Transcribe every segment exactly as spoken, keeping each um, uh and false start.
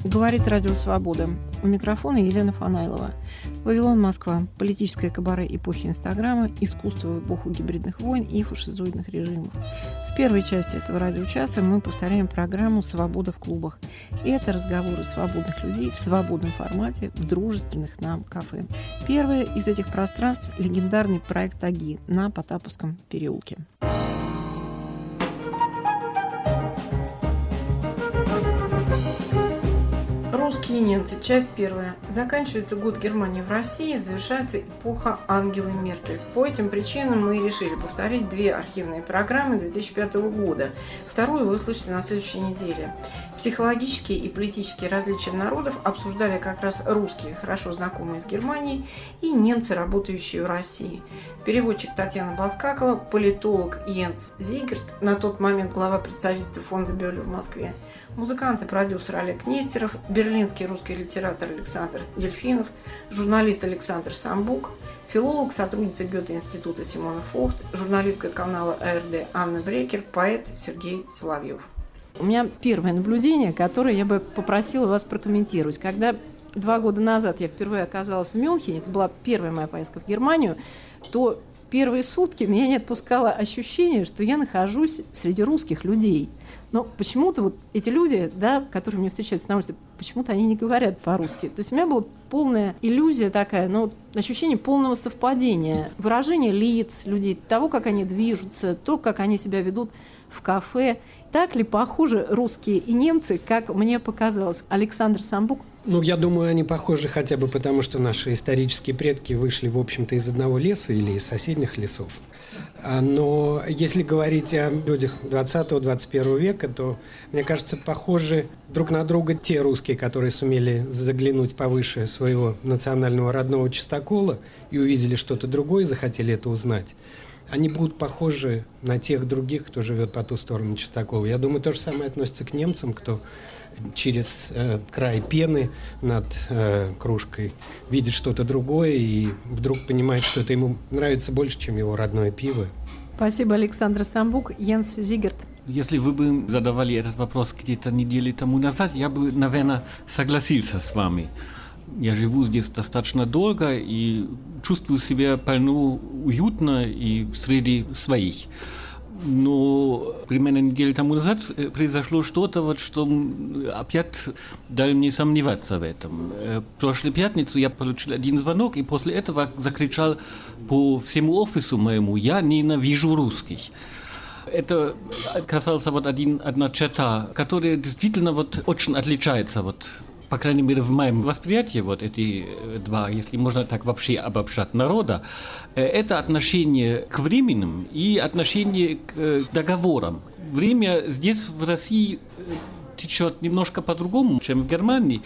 Говорит Радио Свобода. У микрофона Елена Фанайлова. Вавилон, Москва. Политическое кабаре эпохи Инстаграма, искусство в эпоху гибридных войн и фашизоидных режимов. В первой части этого радиочаса мы повторяем программу «Свобода в клубах». И это разговоры свободных людей в свободном формате в дружественных нам кафе. Первое из этих пространств – легендарный проект «Аги» на Потаповском переулке. Русские и немцы. Часть первая. Заканчивается год Германии в России, завершается эпоха Ангелы Меркель. По этим причинам мы решили повторить две архивные программы две тысячи пятого года. Вторую вы услышите на следующей неделе. Психологические и политические различия народов обсуждали как раз русские, хорошо знакомые с Германией, и немцы, работающие в России. Переводчик Татьяна Баскакова, политолог Йенс Зигерт, на тот момент глава представительства фонда Бёрля в Москве, музыкант и продюсер Олег Нестеров, берлинский русский литератор Александр Дельфинов, журналист Александр Самбук, филолог, сотрудница Гёте-института Симона Фохт, журналистка канала А Эр Дэ Анна Брекер, поэт Сергей Соловьев. У меня первое наблюдение, которое я бы попросила вас прокомментировать. Когда два года назад я впервые оказалась в Мюнхене, это была первая моя поездка в Германию, то первые сутки меня не отпускало ощущение, что я нахожусь среди русских людей. Но почему-то вот эти люди, да, которые мне встречаются на улице, почему-то они не говорят по-русски. То есть у меня была полная иллюзия такая, ну, вот ощущение полного совпадения, выражение лиц людей, того, как они движутся, то, как они себя ведут в кафе. Так ли похожи русские и немцы, как мне показалось? Александр Самбук? Ну, я думаю, они похожи хотя бы потому, что наши исторические предки вышли, в общем-то, из одного леса или из соседних лесов. Но если говорить о людях двадцатого-двадцать первого века, то, мне кажется, похожи друг на друга те русские, которые сумели заглянуть повыше своего национального родного чистокола и увидели что-то другое и захотели это узнать. Они будут похожи на тех других, кто живет по ту сторону чистокола. Я думаю, то же самое относится к немцам, кто через э, край пены над э, кружкой видит что-то другое и вдруг понимает, что это ему нравится больше, чем его родное пиво. Спасибо, Александр Самбук. Йенс Зигерт. Если вы бы задавали этот вопрос где-то недели тому назад, я бы, наверное, согласился с вами. Я живу здесь достаточно долго и чувствую себя вполне уютно и среди своих. Но примерно неделю тому назад произошло что-то, вот, что опять дало мне сомневаться в этом. В прошлую пятницу я получил один звонок и после этого закричал по всему офису моему: «Я ненавижу русских». Это касался вот один, одна черта, которая действительно вот очень отличается вот, по крайней мере, в моем восприятии, вот эти два, если можно так вообще обобщать, народа, это отношение к временным и отношение к договорам. Время здесь, в России, течет немножко по-другому, чем в Германии,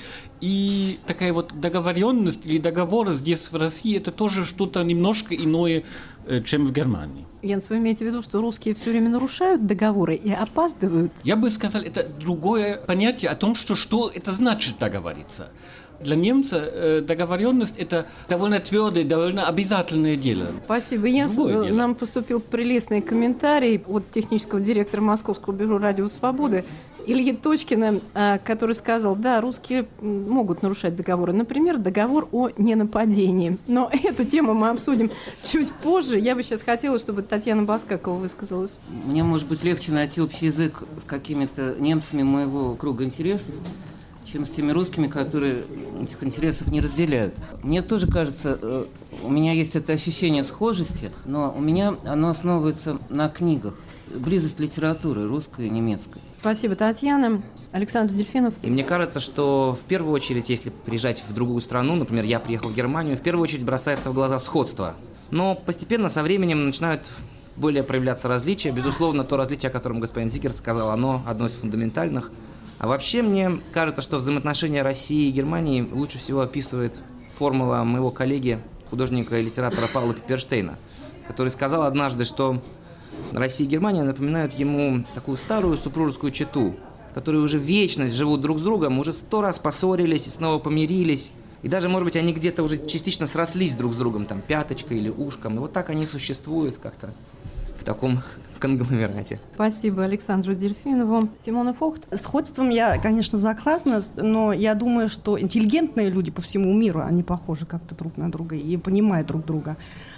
и такая вот договоренность или договор здесь, в России, это тоже что-то немножко иное, чем в Германии. Йенс, вы имеете в виду, что русские все время нарушают договоры и опаздывают? Я бы сказал, это другое понятие о том, что, что это значит договориться. Для немца э, договоренность – это довольно твердое, довольно обязательное дело. Спасибо, Йенс. Нам поступил прелестный комментарий от технического директора Московского бюро «Радио Свободы» Ильи Точкина, который сказал, да, русские могут нарушать договоры. Например, договор о ненападении. Но эту тему мы обсудим чуть позже. Я бы сейчас хотела, чтобы Татьяна Баскакова высказалась. Мне, может быть, легче найти общий язык с какими-то немцами моего круга интересов, чем с теми русскими, которые этих интересов не разделяют. Мне тоже кажется, у меня есть это ощущение схожести, но у меня оно основывается на книгах. Близость литературы русской и немецкой. Спасибо, Татьяна. Александр Дельфинов. И мне кажется, что в первую очередь, если приезжать в другую страну, например, я приехал в Германию, в первую очередь бросается в глаза сходство. Но постепенно, со временем, начинают более проявляться различия. Безусловно, то различие, о котором господин Зигерт сказал, оно одно из фундаментальных. А вообще, мне кажется, что взаимоотношения России и Германии лучше всего описывает формула моего коллеги, художника и литератора Павла Пепперштейна, который сказал однажды, что Россия и Германия напоминают ему такую старую супружескую чету, которые уже вечность живут друг с другом, уже сто раз поссорились и снова помирились. И даже, может быть, они где-то уже частично срослись друг с другом, там, пяточкой или ушком. И вот так они существуют как-то в таком конгломерате. Спасибо Александру Дельфинову. Симона Фохт. С сходством я, конечно, согласна, но я думаю, что интеллигентные люди по всему миру, они похожи как-то друг на друга и понимают друг друга.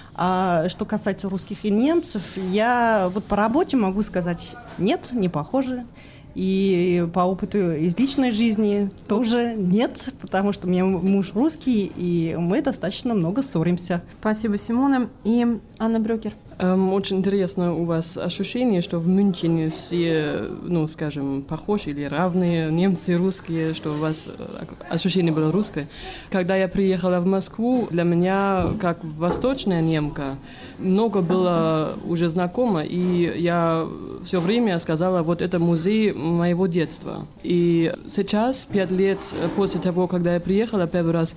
А что касается русских и немцев, я вот по работе могу сказать, нет, не похожи. И по опыту из личной жизни тоже нет, потому что у меня муж русский, и мы достаточно много ссоримся. Спасибо, Симона. И Анна Брёкер. Ähm, очень интересно у вас ощущение, что в Мюнхене все, ну, скажем, похожи или равные, немцы, русские, что у вас ощущение было русское. Когда я приехала в Москву, для меня, как восточная немка, много было уже знакомо, и я все время сказала, вот это музей моего детства. И сейчас, пять лет после того, когда я приехала первый раз,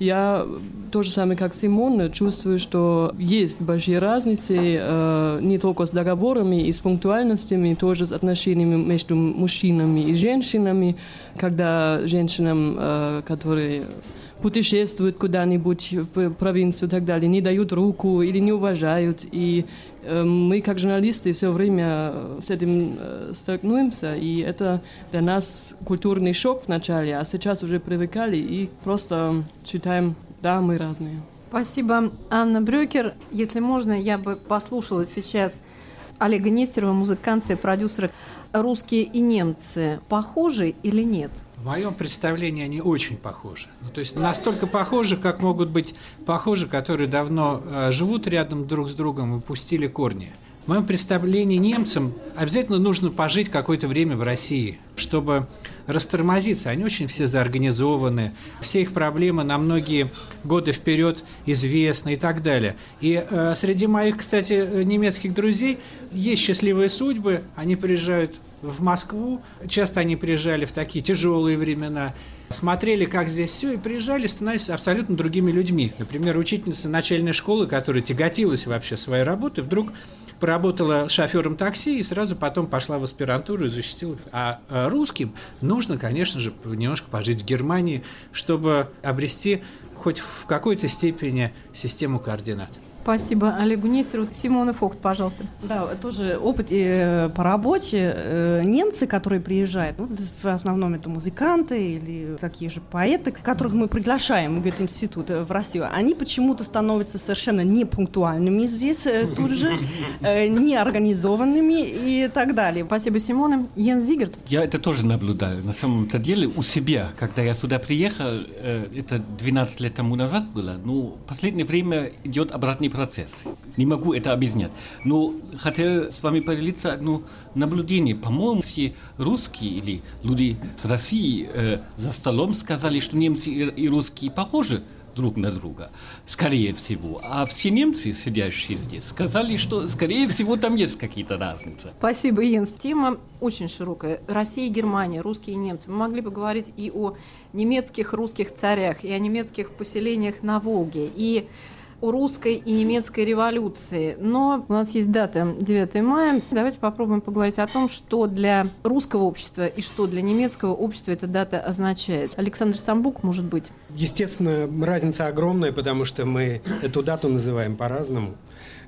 я то же самое, как Симон, чувствую, что есть большие разницы, э, не только с договорами и с пунктуальностями, тоже с отношениями между мужчинами и женщинами, когда женщинам, э, которые путешествуют куда-нибудь в провинцию и так далее, не дают руку или не уважают. И э, мы, как журналисты, все время с этим э, столкнемся, и это для нас культурный шок вначале, а сейчас уже привыкали и просто считаем, да, мы разные. Спасибо, Анна Брёкер. Если можно, я бы послушала сейчас Олега Нестерова, музыканта и продюсера. Русские и немцы похожи или нет? В моем представлении они очень похожи. Ну, то есть настолько похожи, как могут быть похожи, которые давно э, живут рядом друг с другом и пустили корни. В моем представлении немцам обязательно нужно пожить какое-то время в России, чтобы растормозиться. Они очень все заорганизованы, все их проблемы на многие годы вперед известны и так далее. И э, среди моих, кстати, немецких друзей есть счастливые судьбы. Они приезжают в Москву, часто они приезжали в такие тяжелые времена, смотрели, как здесь все, и приезжали, становились абсолютно другими людьми. Например, учительница начальной школы, которая тяготилась вообще своей работой, вдруг поработала шофером такси и сразу потом пошла в аспирантуру и защитила. А русским нужно, конечно же, немножко пожить в Германии, чтобы обрести хоть в какой-то степени систему координат. Спасибо Олегу Нестеру. Симона Фохт, пожалуйста. Да, тоже опыт э, по работе. Э, немцы, которые приезжают, ну, в основном это музыканты или такие же поэты, которых мы приглашаем в Гёте-институт в Россию, они почему-то становятся совершенно непунктуальными здесь, э, тут же, э, неорганизованными и так далее. Спасибо, Симона. Йенс Зигард. Я это тоже наблюдаю. На самом-то деле у себя, когда я сюда приехал, э, это двенадцать лет тому назад было, ну, в последнее время идет обратный процесс. Не могу это объяснять. Но хотел с вами поделиться одно наблюдение. По-моему, все русские или люди с России э, за столом сказали, что немцы и, и русские похожи друг на друга, скорее всего. А все немцы, сидящие здесь, сказали, что, скорее всего, там есть какие-то разницы. Спасибо, Йенс. Тема очень широкая. Россия и Германия, русские и немцы. Мы могли бы говорить и о немецких русских царях, и о немецких поселениях на Волге, и о русской и немецкой революции. Но у нас есть дата девятое мая. Давайте попробуем поговорить о том, что для русского общества и что для немецкого общества эта дата означает. Александр Самбук, может быть? Естественно, разница огромная, потому что мы эту дату называем по-разному.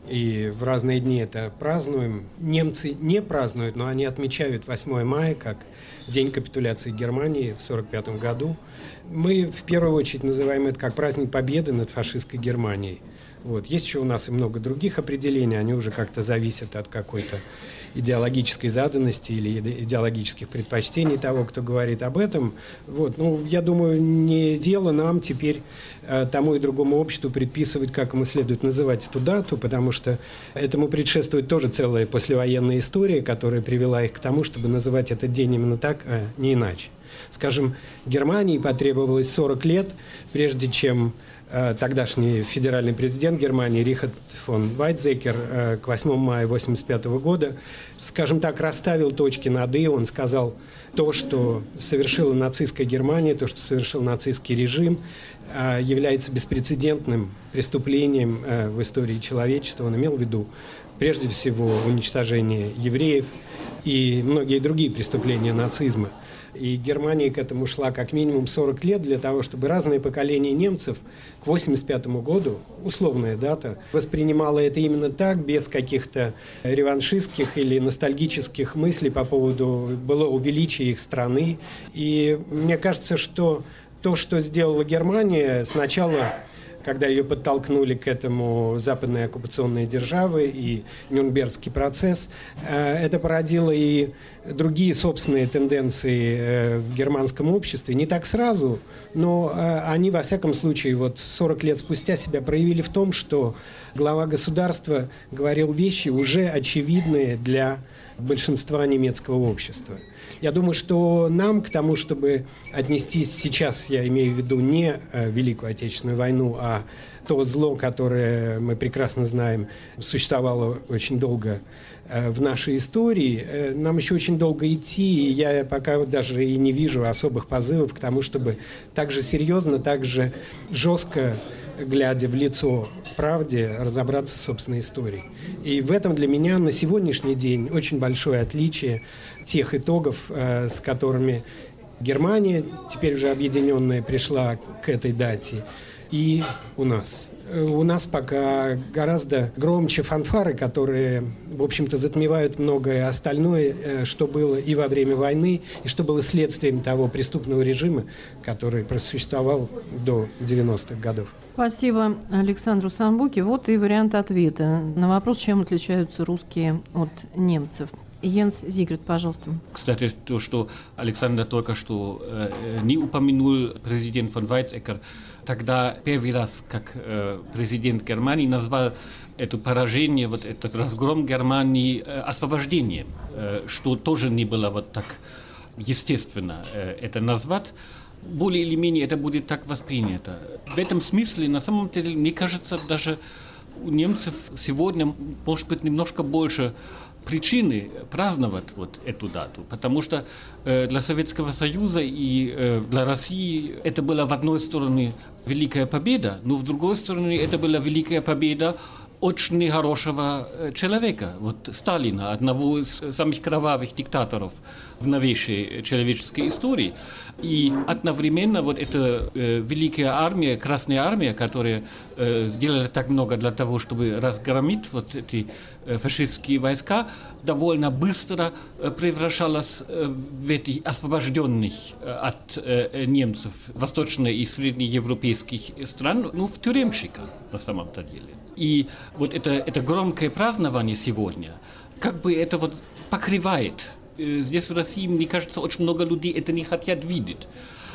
И в разные дни это празднуем. Немцы не празднуют, но они отмечают восьмое мая как День капитуляции Германии в сорок пятом году. Мы в первую очередь называем это как праздник победы над фашистской Германией. Вот. Есть еще у нас и много других определений, они уже как-то зависят от какой-то идеологической заданности или идеологических предпочтений того, кто говорит об этом. Вот. Ну, я думаю, не дело нам теперь э, тому и другому обществу предписывать, как ему следует называть эту дату, потому что этому предшествует тоже целая послевоенная история, которая привела их к тому, чтобы называть этот день именно так, а не иначе. Скажем, Германии потребовалось сорок лет, прежде чем э, тогдашний федеральный президент Германии Рихард фон Вайтзекер э, к восьмому мая восемьдесят пятого года, скажем так, расставил точки над «и». Он сказал, то, что совершила нацистская Германия, то, что совершил нацистский режим, э, является беспрецедентным преступлением э, в истории человечества. Он имел в виду прежде всего уничтожение евреев и многие другие преступления нацизма. И Германия к этому шла как минимум сорок лет для того, чтобы разные поколения немцев к восемьдесят пятому году, условная дата, воспринимало это именно так, без каких-то реваншистских или ностальгических мыслей по поводу былого величия их страны. И мне кажется, что то, что сделала Германия сначала, когда ее подтолкнули к этому западные оккупационные державы и Нюрнбергский процесс, это породило и другие собственные тенденции в германском обществе. Не так сразу, но они, во всяком случае, вот сорок лет спустя себя проявили в том, что глава государства говорил вещи, уже очевидные для большинства немецкого общества. Я думаю, что нам к тому, чтобы отнестись сейчас, я имею в виду не Великую Отечественную войну, а то зло, которое мы прекрасно знаем, существовало очень долго в нашей истории, нам еще очень долго идти, и я пока даже и не вижу особых позывов к тому, чтобы так же серьезно, так же жестко, глядя в лицо правде, разобраться с собственной историей. И в этом для меня на сегодняшний день очень большое отличие тех итогов, с которыми Германия, теперь уже объединенная, пришла к этой дате, и у нас. У нас пока гораздо громче фанфары, которые, в общем-то, затмевают многое остальное, что было и во время войны, и что было следствием того преступного режима, который просуществовал до девяностых годов. Спасибо Александру Самбуке. Вот и вариант ответа на вопрос, чем отличаются русские от немцев. Йенс Зигрид, пожалуйста. Кстати, то, что Александр только что э, не упомянул президент фон Вайцекер, тогда первый раз, как э, президент Германии назвал это поражение, вот этот разгром Германии э, освобождением, э, что тоже не было вот так естественно э, это назвать. Более или менее это будет так воспринято. В этом смысле, на самом деле, мне кажется, даже у немцев сегодня может быть немножко больше причины праздновать вот эту дату, потому что э, для Советского Союза и э, для России это была в одной стороне великая победа, но в другой стороне это была великая победа очень хорошего человека, вот Сталина, одного из самых кровавых диктаторов в новейшей человеческой истории. И одновременно вот эта э, великая армия, Красная армия, которая э, сделала так много для того, чтобы разгромить вот эти э, фашистские войска, довольно быстро э, превращалась э, в эти освобожденных э, от э, немцев восточно- и среднеевропейских стран, ну, в тюремщика на самом-то деле. И вот это, это громкое празднование сегодня, как бы это вот покрывает. Здесь в России, мне кажется, очень много людей это не хотят видеть.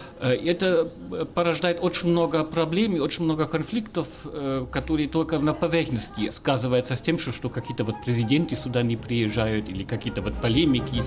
Это порождает очень много проблем и очень много конфликтов, которые только на поверхности сказываются с тем, что, что какие-то вот президенты сюда не приезжают или какие-то вот полемики.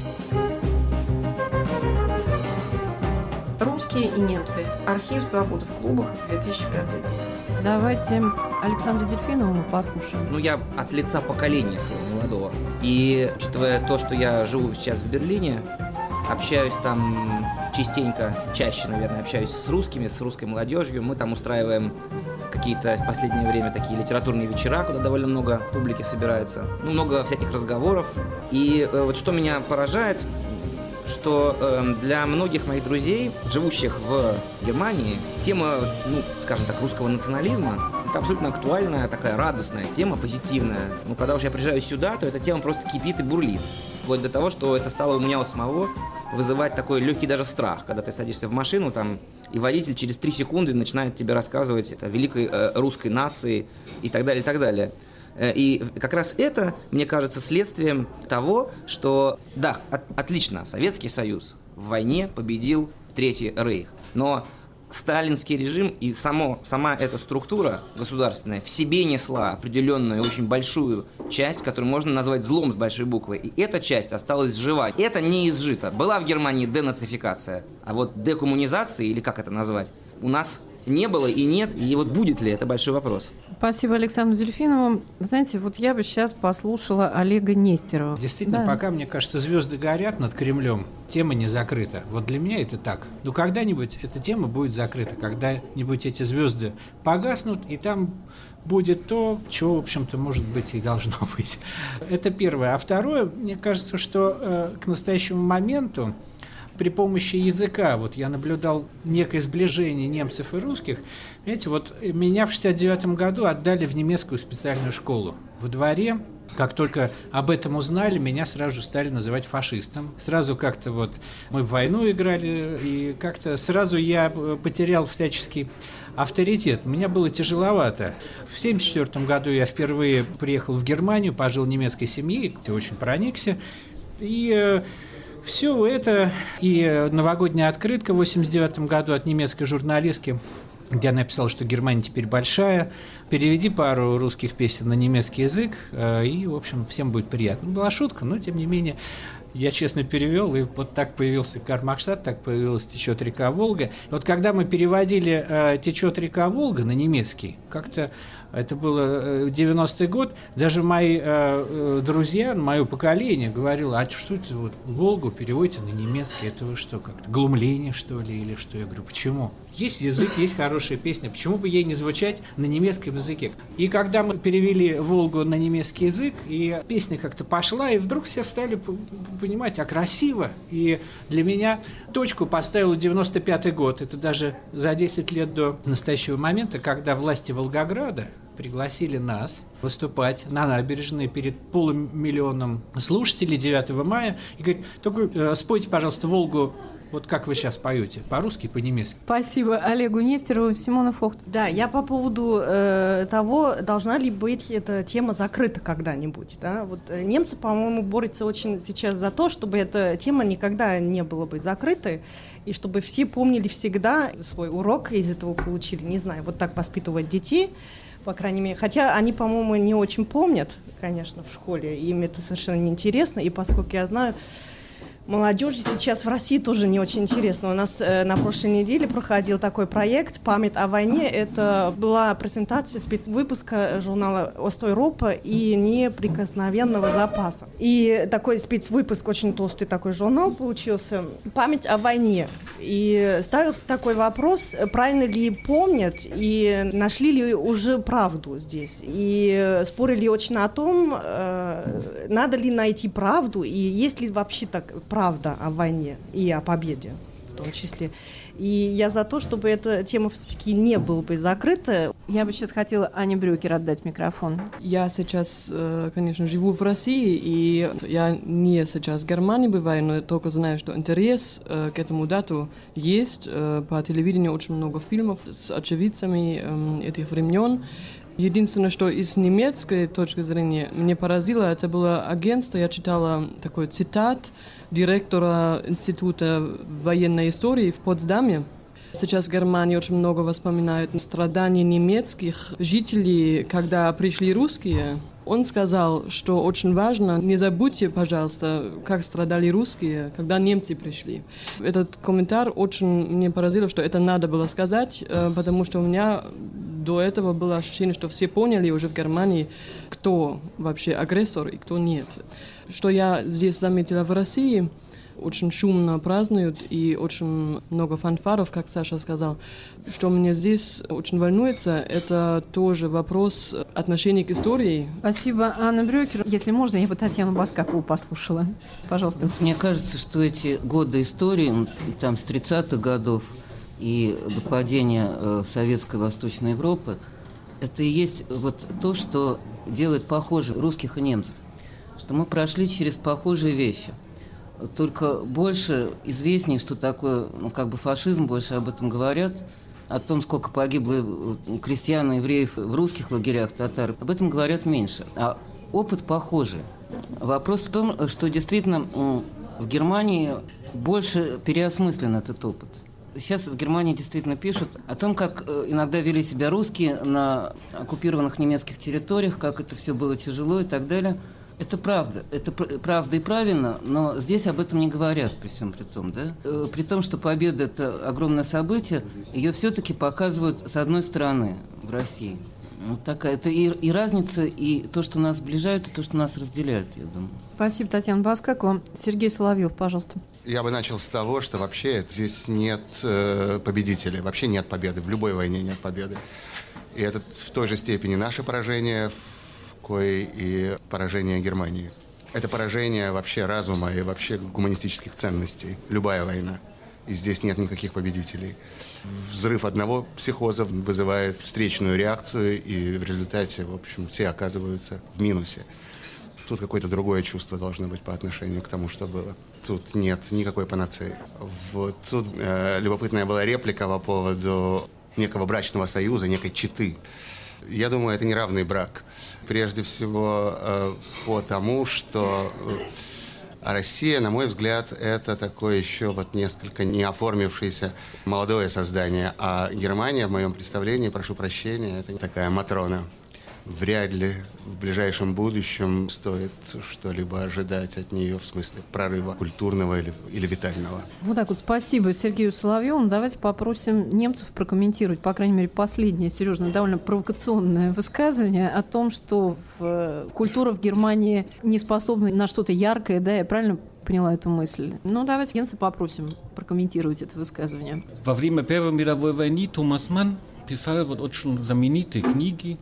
Русские и немцы. Архив «Свобода в клубах», две тысячи пятый год. Давайте Александра Дельфинова послушаем. Ну, я от лица поколения своего молодого. И, учитывая то, что я живу сейчас в Берлине, общаюсь там частенько, чаще, наверное, общаюсь с русскими, с русской молодежью. Мы там устраиваем какие-то в последнее время такие литературные вечера, куда довольно много публики собирается. Ну, много всяких разговоров. И э, вот что меня поражает, что э, для многих моих друзей, живущих в Германии, тема, ну, скажем так, русского национализма — это абсолютно актуальная, такая радостная тема, позитивная. Ну, когда уж я приезжаю сюда, то эта тема просто кипит и бурлит. Вплоть до того, что это стало у меня вот самого вызывать такой легкий даже страх, когда ты садишься в машину, там, и водитель через три секунды начинает тебе рассказывать о великой э, русской нации и так далее, и так далее. И как раз это, мне кажется, следствием того, что, да, от, отлично, Советский Союз в войне победил Третий Рейх, но сталинский режим и само, сама эта структура государственная в себе несла определенную очень большую часть, которую можно назвать злом с большой буквы. И эта часть осталась жива. Это не изжито. Была в Германии денацификация, а вот декоммунизация, или как это назвать, у нас не было и нет, и вот будет ли, это большой вопрос. Спасибо Александру Дельфинову. Знаете, вот я бы сейчас послушала Олега Нестерова. Действительно, да. Пока, мне кажется, звезды горят над Кремлем, тема не закрыта. Вот для меня это так. Но когда-нибудь эта тема будет закрыта, когда-нибудь эти звезды погаснут, и там будет то, чего, в общем-то, может быть, и должно быть. Это первое. А второе, мне кажется, что э, к настоящему моменту при помощи языка. Вот я наблюдал некое сближение немцев и русских. Знаете, вот меня в шестьдесят девятом году отдали в немецкую специальную школу. Во дворе, как только об этом узнали, меня сразу же стали называть фашистом. Сразу как-то вот мы в войну играли, и как-то сразу я потерял всяческий авторитет. Мне было тяжеловато. В семьдесят четвёртом году я впервые приехал в Германию, пожил в немецкой семье, очень проникся. И э, все это, и новогодняя открытка в восемьдесят девятом году от немецкой журналистки, где она написала, что Германия теперь большая, переведи пару русских песен на немецкий язык, э, и, в общем, всем будет приятно. Была шутка, но, тем не менее, я честно перевел, и вот так появился Карл Маркстадт, так появилась «Течет река Волга». И вот когда мы переводили э, «Течет река Волга» на немецкий, как-то это было девяностый год, даже мои э, друзья, мое поколение говорило, а что это вот Волгу переводите на немецкий, это вы что, как-то глумление, что ли, или что? Я говорю, почему? Есть язык, есть хорошая песня, почему бы ей не звучать на немецком языке? И когда мы перевели «Волгу» на немецкий язык, и песня как-то пошла, и вдруг все стали понимать, а красиво. И для меня точку поставил девяносто пятый год, это даже за десять лет до настоящего момента, когда власти Волгограда пригласили нас выступать на набережной перед полумиллионом слушателей девятого мая и говорит, только э, спойте, пожалуйста, «Волгу», вот как вы сейчас поете, по-русски и по-немецки. Спасибо Олегу Нестерову. Симона Фохт. Да, я по поводу э, того, должна ли быть эта тема закрыта когда-нибудь. Да? Вот, э, немцы, по-моему, борются очень сейчас за то, чтобы эта тема никогда не была бы закрытой, и чтобы все помнили всегда свой урок, из этого получили, не знаю, вот так воспитывать детей, по крайней мере. Хотя они, по-моему, не очень помнят, конечно, в школе, им это совершенно неинтересно, и поскольку я знаю, молодежи сейчас в России тоже не очень интересно. У нас э, на прошлой неделе проходил такой проект «Память о войне». Это была презентация спецвыпуска журнала «Ост-Европа» и «Неприкосновенного запаса». И такой спецвыпуск, очень толстый такой журнал получился «Память о войне». И ставился такой вопрос, правильно ли помнят и нашли ли уже правду здесь. И спорили очень о том, э, надо ли найти правду и есть ли вообще так правда о войне и о победе в том числе. И я за то, чтобы эта тема все-таки не была бы закрыта. Я бы сейчас хотела Ане Брюкер отдать микрофон. Я сейчас, конечно, живу в России, и я не сейчас в Германии бываю, но я только знаю, что интерес к этому дату есть. По телевидению очень много фильмов с очевидцами этих времен. Единственное, что из немецкой точки зрения мне поразило, это было агентство, я читала такой цитат директора Института военной истории в Потсдаме. Сейчас в Германии очень много воспоминают страданий немецких жителей, когда пришли русские. Он сказал, что очень важно, не забудьте, пожалуйста, как страдали русские, когда немцы пришли. Этот комментарий очень мне поразил, что это надо было сказать, потому что у меня до этого было ощущение, что все поняли уже в Германии, кто вообще агрессор и кто нет. Что я здесь заметила в России, очень шумно празднуют и очень много фанфаров, как Саша сказал. Что меня здесь очень волнуется, это тоже вопрос отношения к истории. Спасибо, Анна Брюкер. Если можно, я бы Татьяну Баскакову послушала. Пожалуйста. Вот мне кажется, что эти годы истории, там с тридцатых годов и до падения э, советской Восточной Европы, это и есть вот то, что делает похожих русских и немцев. Что мы прошли через похожие вещи. Только больше известнее, что такое, ну, как бы фашизм, больше об этом говорят, о том, сколько погибло крестьян и евреев в русских лагерях, татар, об этом говорят меньше. А опыт похожий. Вопрос в том, что действительно в Германии больше переосмыслен этот опыт. Сейчас в Германии действительно пишут о том, как иногда вели себя русские на оккупированных немецких территориях, как это все было тяжело и так далее. Это правда, это правда и правильно, но здесь об этом не говорят при всем при том, да? При том, что победа – это огромное событие, ее все-таки показывают с одной стороны в России. Вот такая, это и, и разница, и то, что нас сближает, и то, что нас разделяет, я думаю. Спасибо, Татьяна Баскакова. Сергей Соловьев, пожалуйста. Я бы начал с того, что вообще здесь нет э, победителей, вообще нет победы, в любой войне нет победы. И это в той же степени наше поражение, кое и поражение Германии. Это поражение вообще разума и вообще гуманистических ценностей. Любая война. И здесь нет никаких победителей. Взрыв одного психоза вызывает встречную реакцию, и в результате, в общем, все оказываются в минусе. Тут какое-то другое чувство должно быть по отношению к тому, что было. Тут нет никакой панацеи. Вот тут э, любопытная была реплика по поводу некого брачного союза, некой четы. Я думаю, это неравный брак. Прежде всего э, потому, что Россия, на мой взгляд, это такое еще вот несколько не оформившееся молодое создание. А Германия, в моем представлении, прошу прощения, это такая Матрона. Вряд ли в ближайшем будущем стоит что-либо ожидать от нее в смысле прорыва культурного или, или витального. Вот так вот, спасибо Сергею Соловьеву. Давайте попросим немцев прокомментировать, по крайней мере, последнее, Сережа, довольно провокационное высказывание о том, что в, культура в Германии не способна на что-то яркое, да, я правильно поняла эту мысль? Ну, давайте Генса попросим прокомментировать это высказывание. Во время Первой мировой войны Томас Манн писал вот очень знаменитые книги.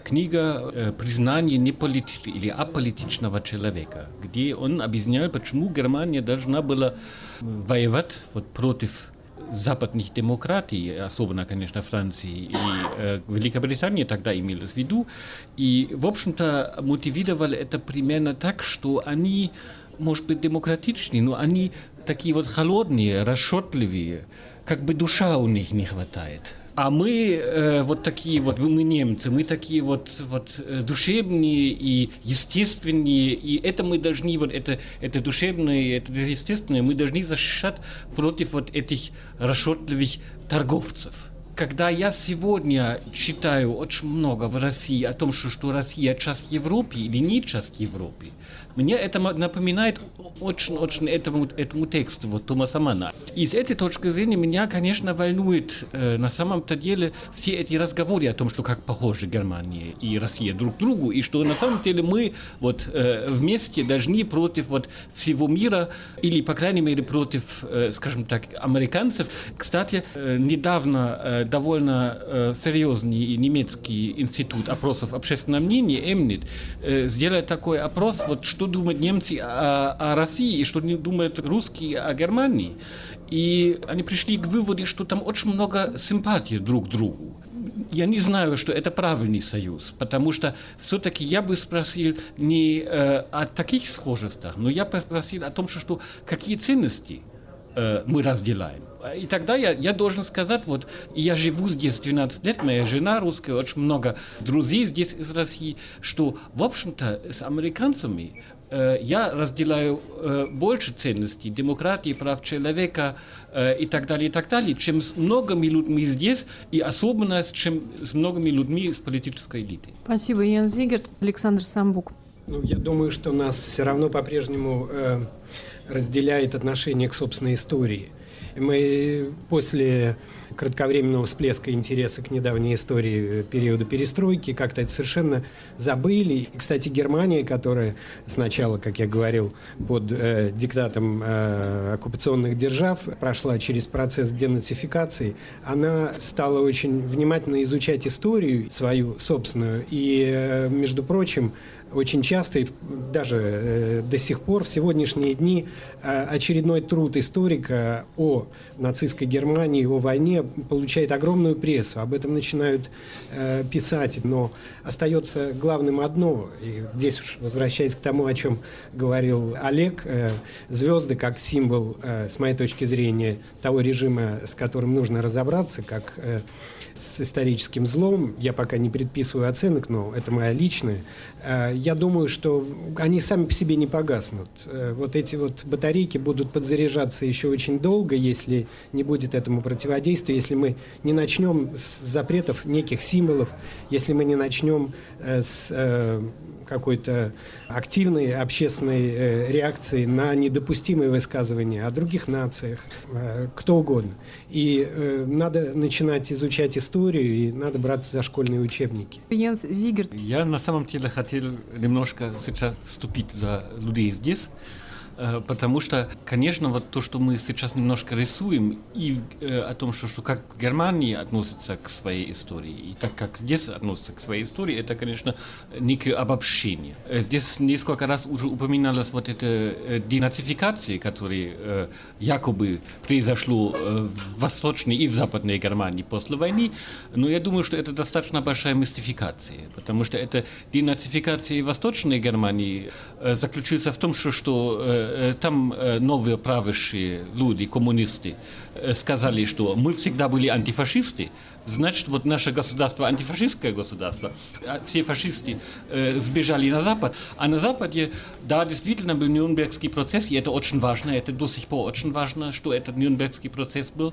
Книга э, «Признание неполитичного или аполитичного человека», где он объяснял, почему Германия должна была воевать вот, против западных демократий, особенно, конечно, Франции и э, Великобритании тогда имелось в виду. И, в общем-то, мотивировали это примерно так, что они, может быть, демократичные, но они такие вот холодные, расчетливые, как бы душа у них не хватает. А мы э, вот такие вот, мы немцы, мы такие вот, вот душевные и естественные, и это мы должны, вот это, это душевное, это естественное, мы должны защищать против вот этих расчетливых торговцев. Когда я сегодня читаю очень много в России о том, что, что Россия часть Европы или не часть Европы, мне это напоминает очень-очень этому, этому тексту вот, Томаса Манна. И с этой точки зрения меня, конечно, волнует э, на самом-то деле все эти разговоры о том, что как похожи Германия и Россия друг к другу, и что на самом деле мы вот, э, вместе должны против вот, всего мира, или, по крайней мере, против, э, скажем так, американцев. Кстати, э, недавно э, довольно э, серьезный немецкий институт опросов общественного мнения, Эмнит, э, сделал такой опрос, вот, что думают немцы о, о России и что думают русские о Германии. И они пришли к выводу, что там очень много симпатии друг к другу. Я не знаю, что это правильный союз, потому что все-таки я бы спросил не э, о таких схожестях, но я бы спросил о том, что, что какие ценности э, мы разделяем. И тогда я, я должен сказать, вот, я живу здесь двенадцать лет, моя жена русская, очень много друзей здесь из России, что, в общем-то, с американцами э, я разделяю э, больше ценностей, демократии, прав человека э, и так далее, и так далее, чем с многими людьми здесь, и особенно чем с многими людьми из политической элиты. Спасибо, Ян Зигерт. Александр Самбук. Ну, я думаю, что нас все равно по-прежнему э, разделяет отношение к собственной истории. Мы после кратковременного всплеска интереса к недавней истории периода перестройки как-то это совершенно забыли. И, кстати, Германия, которая сначала, как я говорил, под э, диктатом э, оккупационных держав прошла через процесс денацификации, она стала очень внимательно изучать историю свою собственную. И, э, между прочим, очень часто, и даже э, до сих пор, в сегодняшние дни, э, очередной труд историка о нацистской Германии, о войне получает огромную прессу. Об этом начинают э, писать, но остается главным одно. И здесь уж возвращаясь к тому, о чем говорил Олег, э, звезды как символ, э, с моей точки зрения, того режима, с которым нужно разобраться, как э, с историческим злом. Я пока не предписываю оценок, но это моя личная. Я думаю, что они сами по себе не погаснут. Вот эти вот батарейки будут подзаряжаться еще очень долго, если не будет этому противодействия, если мы не начнем с запретов неких символов, если мы не начнем с какой-то активной общественной реакции на недопустимые высказывания о других нациях, кто угодно. И надо начинать изучать историю, и надо браться за школьные учебники. Янс Зигерт. Я на самом деле хотел немножко сейчас вступить за людей здесь. Потому что, конечно, вот то, что мы сейчас немножко рисуем, и э, о том, что, что как Германия относится к своей истории, и так как здесь относится к своей истории, это, конечно, некое обобщение. Здесь несколько раз уже упоминалась вот эта э, денацификация, которая э, якобы произошло э, в Восточной и в Западной Германии после войны, но я думаю, что это достаточно большая мистификация, потому что эта денацификация в Восточной Германии э, заключилась в том, что, что э, там новые правящие люди, коммунисты, сказали, что мы всегда были антифашисты, значит, вот наше государство антифашистское государство, все фашисты э, сбежали на Запад, а на Западе, да, действительно был Нюрнбергский процесс, и это очень важно, это до сих пор очень важно, что этот Нюрнбергский процесс был,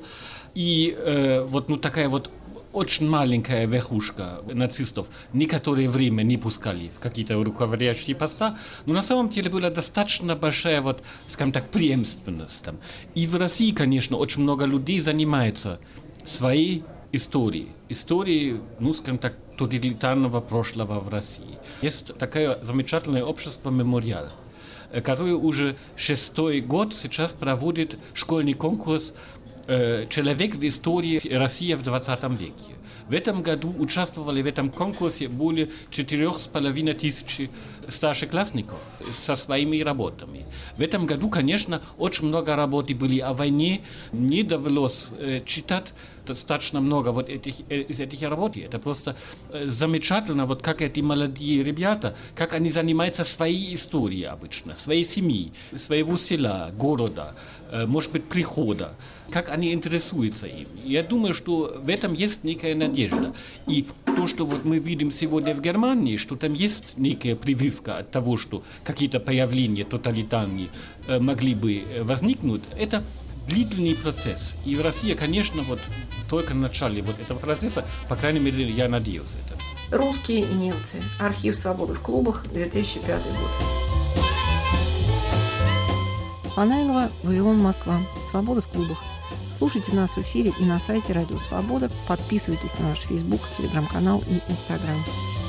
и э, вот ну такая вот очень маленькая верхушка нацистов некоторое время не пускали в какие-то руководящие поста, но на самом деле была достаточно большая, вот, скажем так, преемственность там. И в России, конечно, очень много людей занимается своей историей. Историей, ну, скажем так, тоталитарного прошлого в России. Есть такое замечательное общество «Мемориал», которое уже шестой год сейчас проводит школьный конкурс «Человек в истории России в двадцатом веке». В этом году участвовали в этом конкурсе более четырех с половиной тысяч старшеклассников со своими работами. В этом году, конечно, очень много работы были о войне. Не довелось э, читать достаточно много вот этих, э, из этих работ. Это просто э, замечательно, вот как эти молодые ребята, как они занимаются своей историей обычно, своей семьи, своего села, города, э, может быть, прихода, как они интересуются им. Я думаю, что в этом есть некая надежда. И то, что вот мы видим сегодня в Германии, что там есть некая прививка от того, что какие-то появления тоталитарные э, могли бы возникнуть, это длительный процесс. И в России, конечно, вот только в начале вот этого процесса, по крайней мере, я надеюсь это. Русские и немцы. Архив «Свободы в клубах», две тысячи пятый год. Панайлова, Вавилон, Москва. «Свобода в клубах». Слушайте нас в эфире и на сайте Радио Свобода. Подписывайтесь на наш Facebook, Телеграм-канал и Инстаграм.